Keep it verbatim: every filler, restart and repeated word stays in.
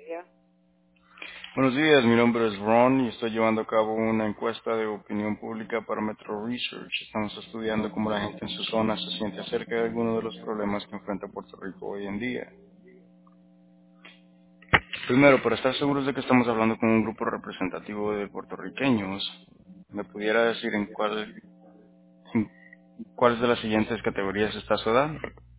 Ya. Buenos días, mi nombre es Ron y estoy llevando a cabo una encuesta de opinión pública para Metro Research. Estamos estudiando cómo la gente en su zona se siente acerca de algunos de los problemas que enfrenta Puerto Rico hoy en día. Primero, para estar seguros de que estamos hablando con un grupo representativo de puertorriqueños, ¿me pudiera decir en cuál, en cuáles de las siguientes categorías está su edad?